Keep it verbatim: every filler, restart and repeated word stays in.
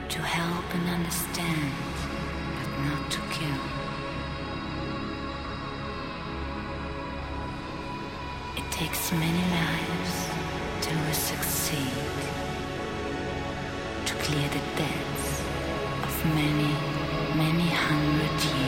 to help and understand, but not to kill. It takes many lives till we succeed to clear the debts of many, many hundred years.